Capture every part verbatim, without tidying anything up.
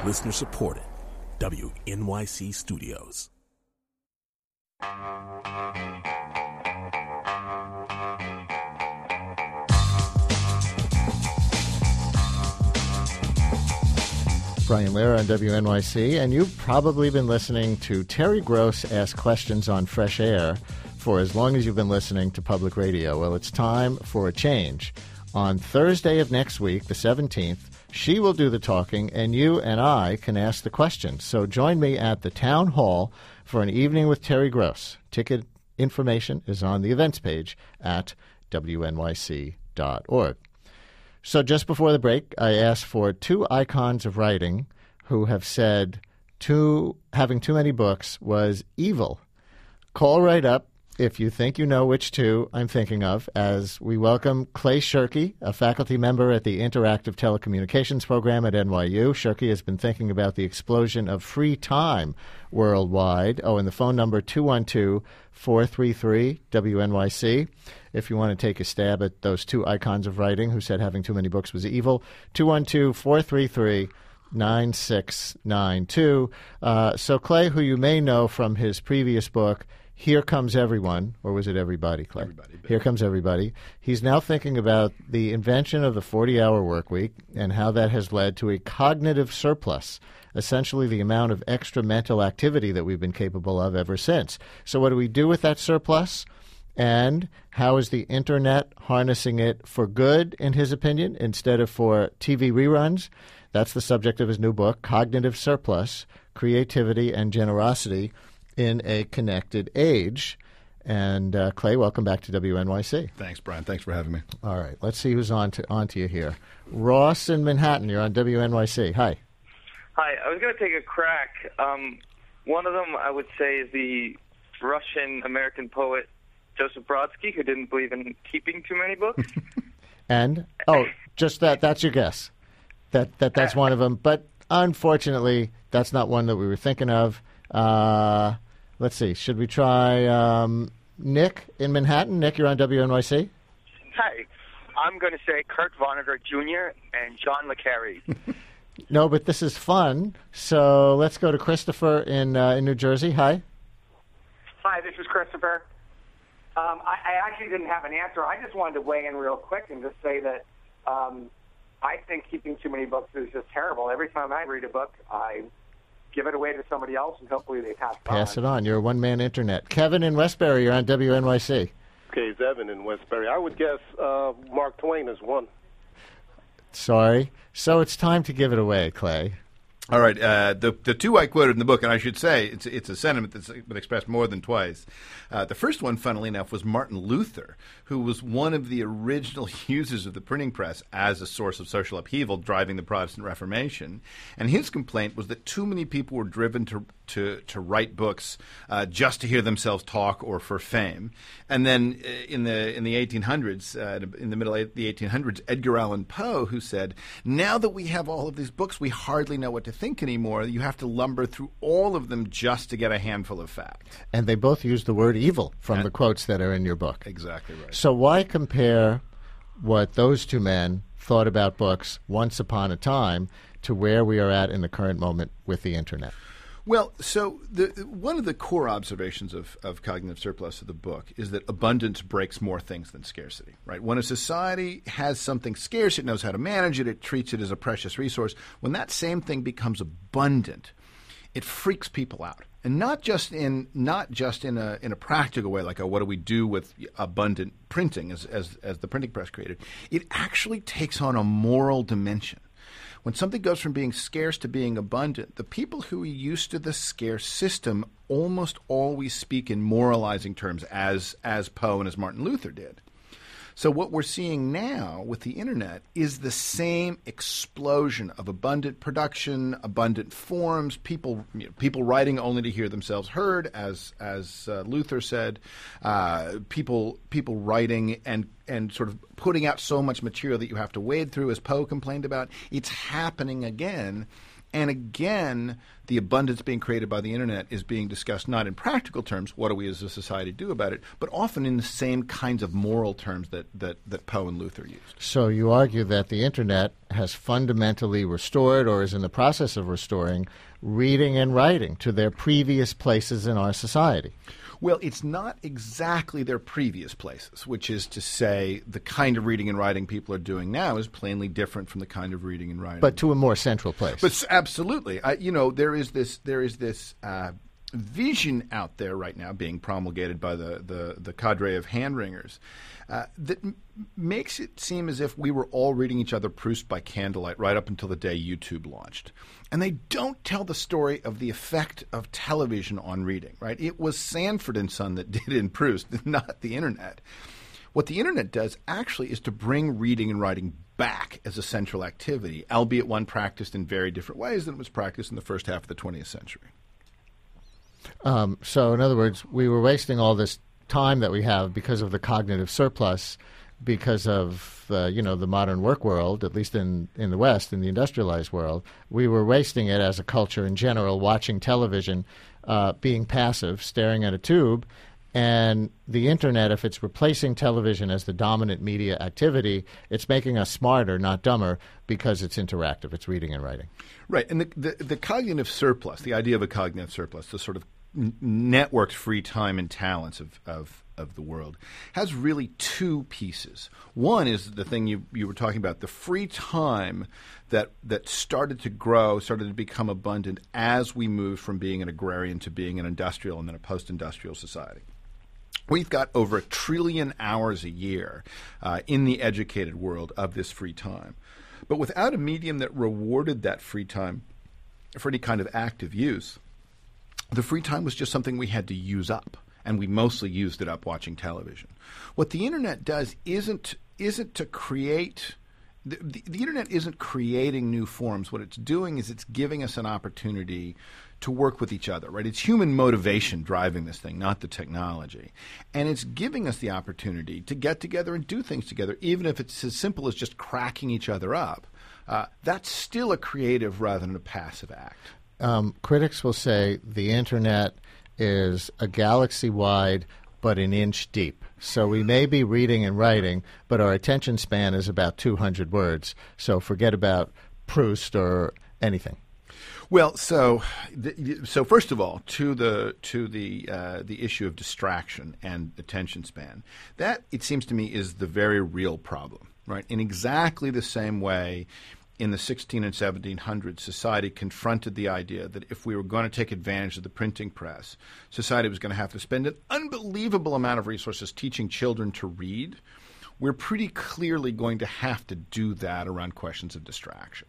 Listener supported. W N Y C Studios. Brian Lehrer on W N Y C, and you've probably been listening to Terry Gross ask questions on Fresh Air for as long as you've been listening to public radio. Well, it's time for a change. On Thursday of next week, the seventeenth, she will do the talking, and you and I can ask the questions. So join me at the Town Hall for an evening with Terry Gross. Ticket information is on the events page at W N Y C dot org. So just before the break, I asked for two icons of writing who have said too, having too many books was evil. Call right up if you think you know which two I'm thinking of, as we welcome Clay Shirky, a faculty member at the Interactive Telecommunications Program at N Y U. Shirky has been thinking about the explosion of free time worldwide. Oh, and the phone number, two one two, four three three, W N Y C. If you want to take a stab at those two icons of writing who said having too many books was evil, two one two, four three three, nine six nine two. Uh, so Clay, who you may know from his previous book, Here Comes Everyone, or was it Everybody, Clay? Everybody. Here Comes Everybody. He's now thinking about the invention of the forty-hour work week and how that has led to a cognitive surplus, essentially the amount of extra mental activity that we've been capable of ever since. So what do we do with that surplus? And how is the Internet harnessing it for good, in his opinion, instead of for T V reruns? That's the subject of his new book, Cognitive Surplus, Creativity and Generosity in a Connected Age. And uh, Clay, welcome back to W N Y C. Thanks, Brian. Thanks for having me. All right. Let's see who's on to, on to you here. Ross in Manhattan, you're on W N Y C. Hi. Hi. I was going to take a crack. Um, one of them, I would say, is the Russian-American poet Joseph Brodsky, who didn't believe in keeping too many books. And? Oh, just that. That's your guess. That, that That's one of them. But unfortunately, that's not one that we were thinking of. Uh, let's see. Should we try um, Nick in Manhattan? Nick, you're on W N Y C. Hi. I'm going to say Kurt Vonnegut Junior and John le Carre. No, but this is fun. So let's go to Christopher in uh, in New Jersey. Hi. Hi, this is Christopher. Um, I, I actually didn't have an answer. I just wanted to weigh in real quick and just say that um, I think keeping too many books is just terrible. Every time I read a book, I give it away to somebody else, and hopefully they pass it on. Pass it on. You're a one-man internet. Kevin in Westbury, you're on W N Y C. Okay, it's Evan in Westbury. I would guess uh, Mark Twain is one. Sorry. So it's time to give it away, Clay. All right. Uh, the the two I quoted in the book, and I should say it's it's a sentiment that's been expressed more than twice. Uh, the first one, funnily enough, was Martin Luther, who was one of the original users of the printing press as a source of social upheaval, driving the Protestant Reformation. And his complaint was that too many people were driven to to, to write books uh, just to hear themselves talk or for fame. And then uh, in the in the eighteen hundreds, uh, in the middle of the eighteen hundreds, Edgar Allan Poe, who said, "Now that we have all of these books, we hardly know what to think anymore. You have to lumber through all of them just to get a handful of facts." And they both use the word evil from and, the quotes that are in your book. Exactly right. So why compare what those two men thought about books once upon a time to where we are at in the current moment with the Internet? Well, so the, one of the core observations of, of Cognitive Surplus of the book is that abundance breaks more things than scarcity, right? When a society has something scarce, it knows how to manage it, it treats it as a precious resource. When that same thing becomes abundant, it freaks people out. And not just in not just in a in a practical way, like a, what do we do with abundant printing as, as as the printing press created. It actually takes on a moral dimension. When something goes from being scarce to being abundant, the people who are used to the scarce system almost always speak in moralizing terms, as as Poe and as Martin Luther did. So what we're seeing now with the Internet is the same explosion of abundant production, abundant forms, people you know, people writing only to hear themselves heard, as as uh, Luther said, uh, people people writing and and sort of putting out so much material that you have to wade through, as Poe complained about. It's happening again. And again, the abundance being created by the internet is being discussed not in practical terms, what do we as a society do about it, but often in the same kinds of moral terms that, that, that Poe and Luther used. So you argue that the internet has fundamentally restored, or is in the process of restoring, reading and writing to their previous places in our society. Well, it's not exactly their previous places, which is to say the kind of reading and writing people are doing now is plainly different from the kind of reading and writing. But to a more central place. But absolutely. I, you know, there is this there is this uh, vision out there right now being promulgated by the, the, the cadre of hand-wringers uh, that m- makes it seem as if we were all reading each other Proust by candlelight right up until the day YouTube launched. And they don't tell the story of the effect of television on reading, right? It was Sanford and Son that did in Proust, not the internet. What the internet does actually is to bring reading and writing back as a central activity, albeit one practiced in very different ways than it was practiced in the first half of the twentieth century. Um, so, in other words, we were wasting all this time that we have because of the cognitive surplus, because of uh, you know the modern work world, at least in, in the West, in the industrialized world. We were wasting it as a culture in general, watching television, uh, being passive, staring at a tube. And the internet, if it's replacing television as the dominant media activity, it's making us smarter, not dumber, because it's interactive. It's reading and writing. Right. And the, the, the cognitive surplus, the idea of a cognitive surplus, the sort of n- networked free time and talents of, of, of the world, has really two pieces. One is the thing you, you were talking about, the free time that that started to grow, started to become abundant as we moved from being an agrarian to being an industrial and then a post-industrial society. We've got over a trillion hours a year uh, in the educated world of this free time. But without a medium that rewarded that free time for any kind of active use, the free time was just something we had to use up, and we mostly used it up watching television. What the internet does isn't isn't to create the, the, the internet isn't creating new forms. What it's doing is it's giving us an opportunity to work with each other, right? It's human motivation driving this thing, not the technology. And it's giving us the opportunity to get together and do things together, even if it's as simple as just cracking each other up. Uh, that's still a creative rather than a passive act. Um, critics will say the internet is a galaxy wide but an inch deep. So we may be reading and writing, but our attention span is about two hundred words. So forget about Proust or anything. Well, so the, so first of all, to the to the uh, the issue of distraction and attention span, that it seems to me is the very real problem, right? In exactly the same way, in the sixteen and seventeen hundreds, society confronted the idea that if we were going to take advantage of the printing press, society was going to have to spend an unbelievable amount of resources teaching children to read. We're pretty clearly going to have to do that around questions of distraction.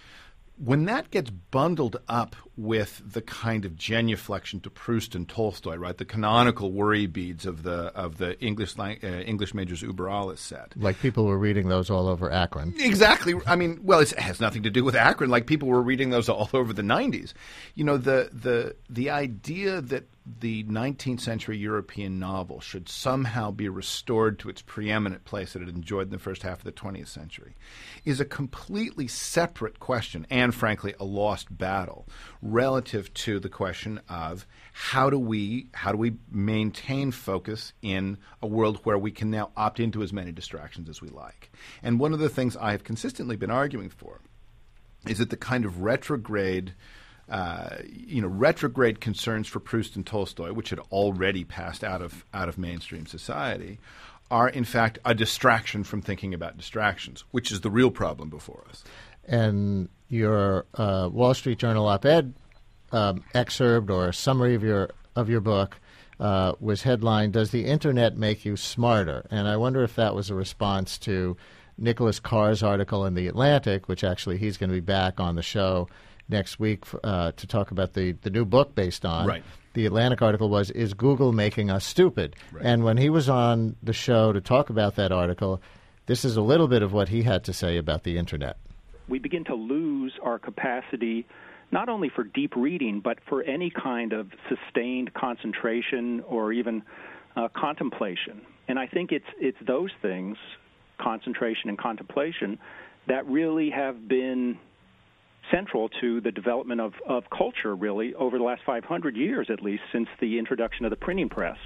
When that gets bundled up with the kind of genuflection to Proust and Tolstoy, right, the canonical worry beads of the of the English uh, English major's Uber Alles set, like people were reading those all over Akron. Exactly. I mean, well, it's, it has nothing to do with Akron. Like people were reading those all over the nineties. You know, the the the idea that the nineteenth century European novel should somehow be restored to its preeminent place that it enjoyed in the first half of the twentieth century is a completely separate question and, frankly, a lost battle relative to the question of how do we how do we maintain focus in a world where we can now opt into as many distractions as we like. And one of the things I have consistently been arguing for is that the kind of retrograde Uh, you know, retrograde concerns for Proust and Tolstoy, which had already passed out of out of mainstream society, are in fact a distraction from thinking about distractions, which is the real problem before us. And your uh, Wall Street Journal op-ed um, excerpt or summary of your of your book uh, was headlined, "Does the Internet Make You Smarter?" And I wonder if that was a response to Nicholas Carr's article in The Atlantic, which actually he's going to be back on the show next week uh, to talk about the, the new book based on. Right. The Atlantic article was, "Is Google Making Us Stupid?" Right. And when he was on the show to talk about that article, this is a little bit of what he had to say about the Internet. We begin to lose our capacity not only for deep reading, but for any kind of sustained concentration or even uh, contemplation. And I think it's it's those things, concentration and contemplation, that really have been central to the development of, of culture, really, over the last five hundred years, at least, since the introduction of the printing press.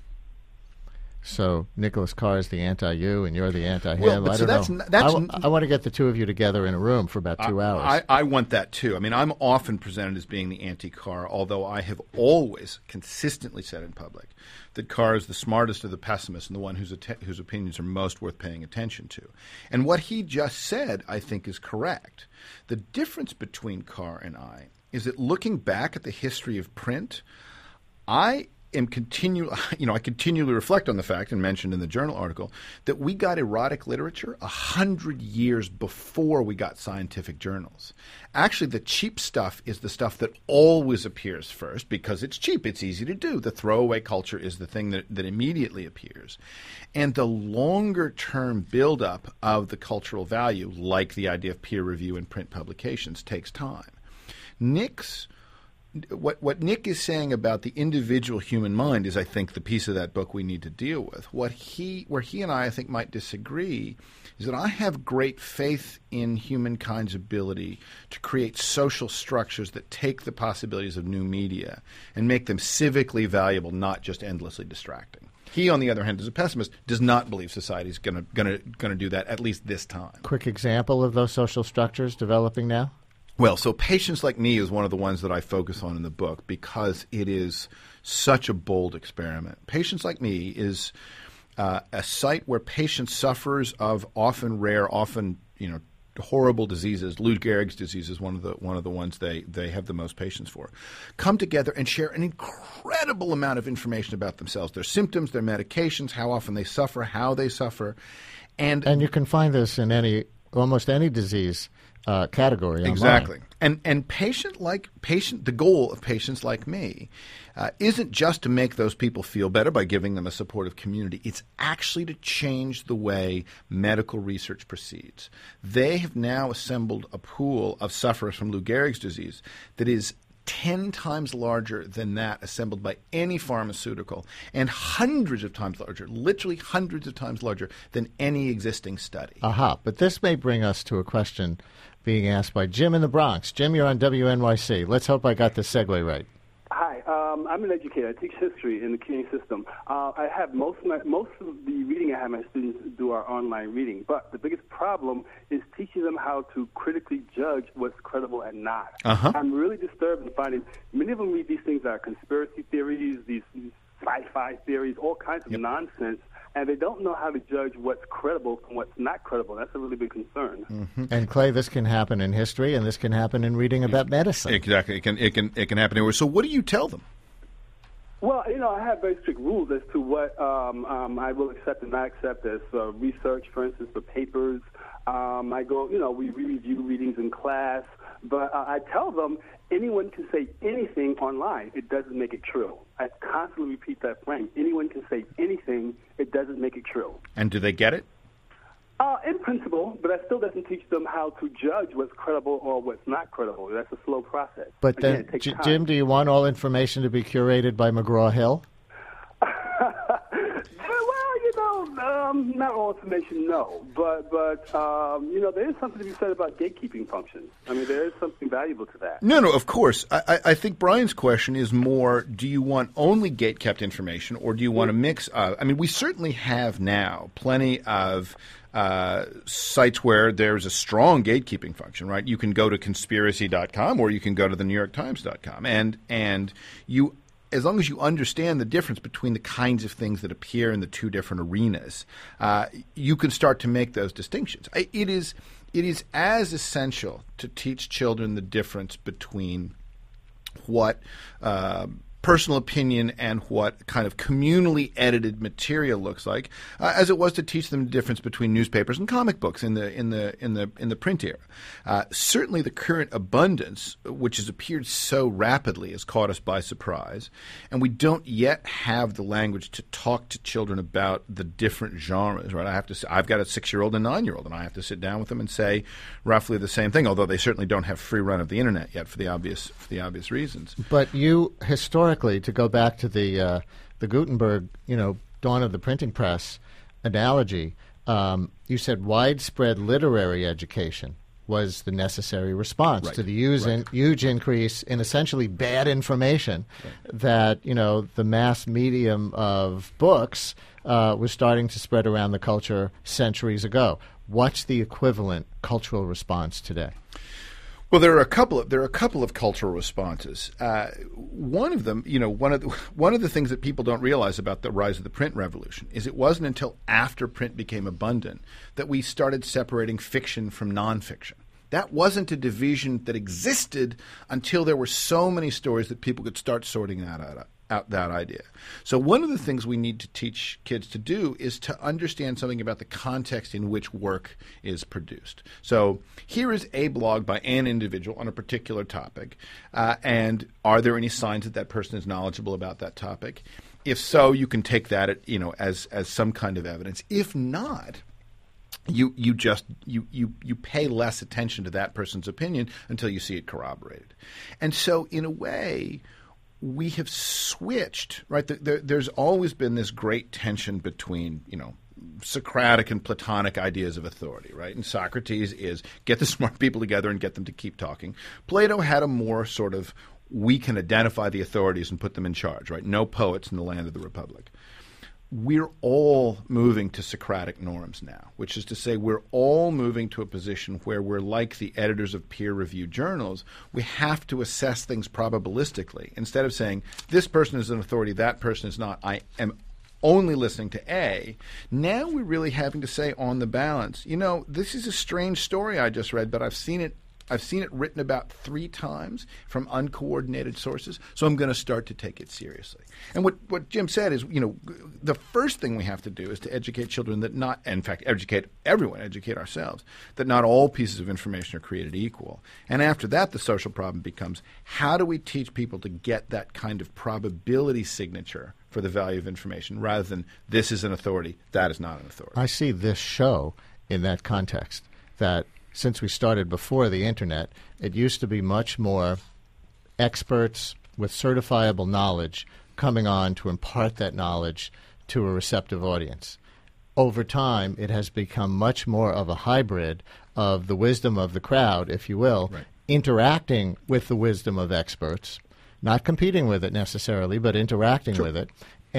So Nicholas Carr is the anti-you, and you're the anti-him. Well, but I so don't that's, know. that's, I, w- I want to get the two of you together in a room for about two I, hours. I, I want that too. I mean, I'm often presented as being the anti-Carr, although I have always consistently said in public that Carr is the smartest of the pessimists and the one whose att- whose opinions are most worth paying attention to. And what he just said, I think, is correct. The difference between Carr and I is that looking back at the history of print, I am continue, you know, I continually reflect on the fact, and mentioned in the journal article, that we got erotic literature a hundred years before we got scientific journals. Actually, the cheap stuff is the stuff that always appears first because it's cheap. It's easy to do. The throwaway culture is the thing that, that immediately appears. And the longer-term buildup of the cultural value, like the idea of peer review in print publications, takes time. Nick's What what Nick is saying about the individual human mind is, I think, the piece of that book we need to deal with. What he, where he and I, I think, might disagree is that I have great faith in humankind's ability to create social structures that take the possibilities of new media and make them civically valuable, not just endlessly distracting. He, on the other hand, as a pessimist, does not believe society is going to going to going to do that, at least this time. Quick example of those social structures developing now? Well, so Patients Like Me is one of the ones that I focus on in the book because it is such a bold experiment. Patients Like Me is uh, a site where patients, sufferers of often rare, often, you know, horrible diseases. Lou Gehrig's disease is one of the one of the ones they, they have the most patients for, come together and share an incredible amount of information about themselves, their symptoms, their medications, how often they suffer, how they suffer. And and you can find this in any almost any disease Uh, category online. Exactly. And and patient like patient the goal of Patients Like Me uh, isn't just to make those people feel better by giving them a supportive community. It's actually to change the way medical research proceeds. They have now assembled a pool of sufferers from Lou Gehrig's disease that is ten times larger than that assembled by any pharmaceutical, and hundreds of times larger, literally hundreds of times larger than any existing study. Aha, but this may bring us to a question being asked by Jim in the Bronx. Jim, you're on W N Y C. Let's hope I got the segue right. Hi, um, I'm an educator. I teach history in the community system. Uh, I have most of my, most of the reading I have my students do are online reading, but the biggest problem is teaching them how to critically judge what's credible and not. Uh-huh. I'm really disturbed in finding many of them read these things that are conspiracy theories, these sci-fi theories, all kinds of yep. nonsense, and they don't know how to judge what's credible from what's not credible. That's a really big concern. Mm-hmm. And Clay, this can happen in history, and this can happen in reading about medicine. Exactly, it can it can it can happen anywhere. So, what do you tell them? Well, you know, I have very strict rules as to what um, um, I will accept and not accept as uh, research, for instance, for papers. Um, I go, you know, we review readings in class, but uh, I tell them anyone can say anything online. It doesn't make it true. I constantly repeat that frame. Anyone can say anything. It doesn't make it true. And do they get it? Uh, in principle, but that still doesn't teach them how to judge what's credible or what's not credible. That's a slow process. But Again, then, it takes J- time. Jim, do you want all information to be curated by McGraw-Hill? Well, you know, um, not all information, no. But, but um, you know, there is something to be said about gatekeeping functions. I mean, there is something valuable to that. No, no, of course. I, I, I think Brian's question is more, do you want only gate-kept information, or do you want a mix of? I mean, we certainly have now plenty of uh, sites where there's a strong gatekeeping function, right? You can go to conspiracy dot com or you can go to the new york times dot com. And, and you... as long as you understand the difference between the kinds of things that appear in the two different arenas, uh, you can start to make those distinctions. It is, it is as essential to teach children the difference between what uh, personal opinion and what kind of communally edited material looks like, uh, as it was to teach them the difference between newspapers and comic books in the in the in the in the print era. Uh, certainly, the current abundance, which has appeared so rapidly, has caught us by surprise, and we don't yet have the language to talk to children about the different genres. Right? I have to. I've got a six-year-old and nine-year-old, and I have to sit down with them and say roughly the same thing. Although they certainly don't have free run of the internet yet, for the obvious for the obvious reasons. But you historically. To go back to the uh, the Gutenberg, you know, dawn of the printing press analogy, um, you said widespread literary education was the necessary response Right. to the huge, Right. in, huge increase in essentially bad information Right. that, you know, the mass medium of books uh, was starting to spread around the culture centuries ago. What's the equivalent cultural response today? Well, there are a couple of there are a couple of cultural responses. Uh, one of them, you know, one of the, one of the things that people don't realize about the rise of the print revolution is it wasn't until after print became abundant that we started separating fiction from nonfiction. That wasn't a division that existed until there were so many stories that people could start sorting that out. out that idea. So one of the things we need to teach kids to do is to understand something about the context in which work is produced. So here is a blog by an individual on a particular topic, uh, and are there any signs that that person is knowledgeable about that topic? If so, you can take that, you know, as as some kind of evidence. If not, You you just you, you you pay less attention to that person's opinion until you see it corroborated. And so in a way, we have switched, right? There, there's always been this great tension between, you know, Socratic and Platonic ideas of authority, right? And Socrates is get the smart people together and get them to keep talking. Plato had a more sort of we can identify the authorities and put them in charge, right? No poets in the land of the Republic. We're all moving to Socratic norms now, which is to say we're all moving to a position where we're like the editors of peer-reviewed journals. We have to assess things probabilistically. Instead of saying, this person is an authority, that person is not, I am only listening to A, now we're really having to say on the balance, you know, this is a strange story I just read, but I've seen it I've seen it written about three times from uncoordinated sources, so I'm going to start to take it seriously. And what, what Jim said is, you know, the first thing we have to do is to educate children that not, in fact, educate everyone, educate ourselves, that not all pieces of information are created equal. And after that, the social problem becomes, how do we teach people to get that kind of probability signature for the value of information rather than this is an authority, that is not an authority? I see this show in that context, that since we started before the Internet, it used to be much more experts with certifiable knowledge coming on to impart that knowledge to a receptive audience. Over time, it has become much more of a hybrid of the wisdom of the crowd, if you will, right. interacting with the wisdom of experts, not competing with it necessarily, but interacting Sure. with it,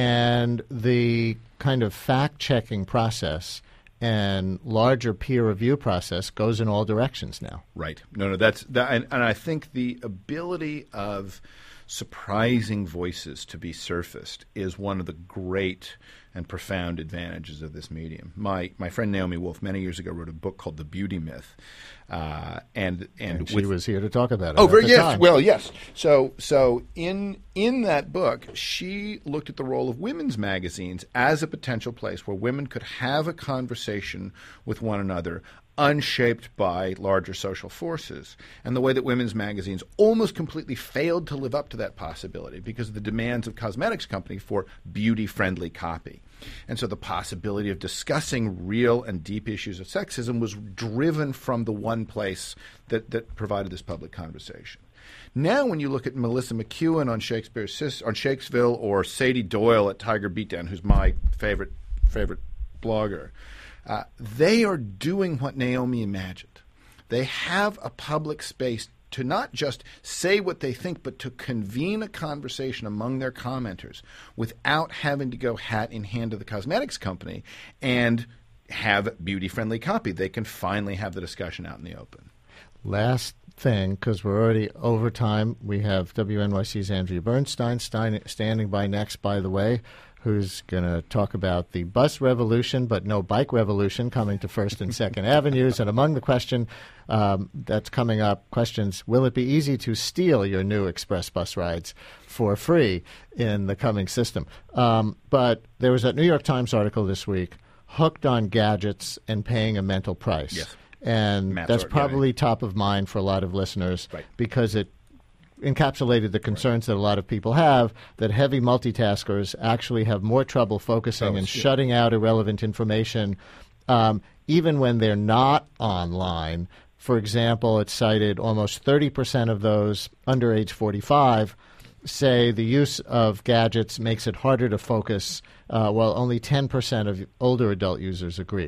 and the kind of fact-checking process and larger peer review process goes in all directions now. Right. No, no, that's that, and, and I think the ability of surprising voices to be surfaced is one of the great and profound advantages of this medium. My my friend Naomi Wolf many years ago wrote a book called The Beauty Myth, uh, and, and And she with, was here to talk about it. Oh, at very the yes. time. Well, yes. So, so in in that book, she looked at the role of women's magazines as a potential place where women could have a conversation with one another, unshaped by larger social forces, and the way that women's magazines almost completely failed to live up to that possibility because of the demands of cosmetics companies for beauty-friendly copy. And so the possibility of discussing real and deep issues of sexism was driven from the one place that, that provided this public conversation. Now when you look at Melissa McEwen on Shakespeare's Sis, on Shakesville, or Sadie Doyle at Tiger Beatdown, who's my favorite favorite blogger, uh, they are doing what Naomi imagined. They have a public space to not just say what they think, but to convene a conversation among their commenters without having to go hat in hand to the cosmetics company and have beauty-friendly copy. They can finally have the discussion out in the open. Last thing, because we're already over time, we have W N Y C's Andrea Bernstein stein, standing by next, by the way, who's going to talk about the bus revolution, but no bike revolution coming to First and Second Avenues. And among the question um, that's coming up, questions, will it be easy to steal your new express bus rides for free in the coming system? Um, but there was that New York Times article this week, hooked on gadgets and paying a mental price. Yes. And Matt's that's art, probably yeah. top of mind for a lot of listeners, Right. because it encapsulated the concerns that a lot of people have, that heavy multitaskers actually have more trouble focusing Oh, and yeah. shutting out irrelevant information, um, even when they're not online. For example, it cited almost thirty percent of those under age forty-five say the use of gadgets makes it harder to focus, uh, while only ten percent of older adult users agreed.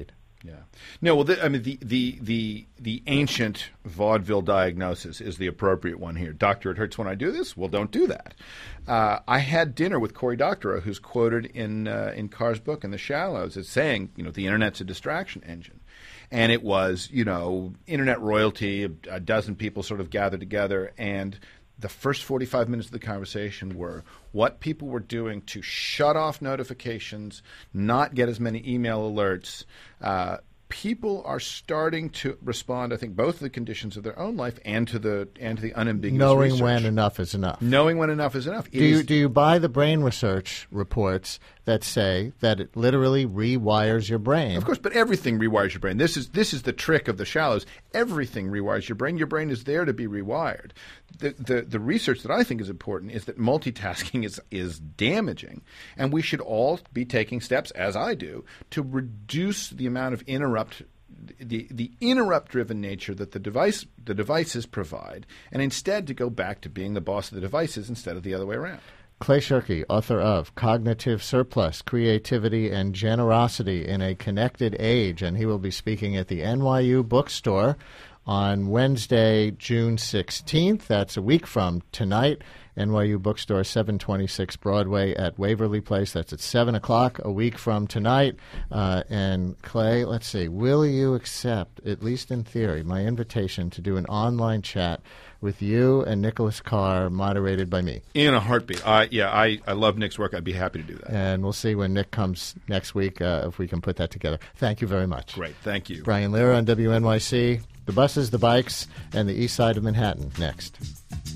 Yeah. No, well, the, I mean, the, the, the, the ancient vaudeville diagnosis is the appropriate one here. Doctor, it hurts when I do this? Well, don't do that. Uh, I had dinner with Cory Doctorow, who's quoted in uh, in Carr's book, In the Shallows, as saying, you know, the Internet's a distraction engine. And it was, you know, Internet royalty, a, a dozen people sort of gathered together, and the first forty-five minutes of the conversation were what people were doing to shut off notifications, not get as many email alerts. Uh, people are starting to respond, I think, both to the conditions of their own life and to the and to the unambiguous Knowing research. when enough is enough. Knowing when enough is enough. It do you is, do you buy the brain research reports that say that it literally rewires your brain? Of course, but everything rewires your brain. This is this is the trick of the Shallows. Everything rewires your brain. Your brain is there to be rewired. The the, the research that I think is important is that multitasking is is damaging, and we should all be taking steps, as I do, to reduce the amount of interrupt the the interrupt-driven nature that the device the devices provide, and instead to go back to being the boss of the devices instead of the other way around. Clay Shirky, author of Cognitive Surplus, Creativity and Generosity in a Connected Age, and he will be speaking at the N Y U Bookstore on Wednesday, June sixteenth. That's a week from tonight. N Y U Bookstore, seven twenty-six Broadway at Waverly Place. That's at seven o'clock a week from tonight. Uh, and Clay, let's see, will you accept, at least in theory, my invitation to do an online chat with you and Nicholas Carr, moderated by me? In a heartbeat. Uh, yeah, I, I love Nick's work. I'd be happy to do that. And we'll see when Nick comes next week uh, if we can put that together. Thank you very much. Great. Thank you. Brian Lehrer on W N Y C. The buses, the bikes, and the east side of Manhattan next.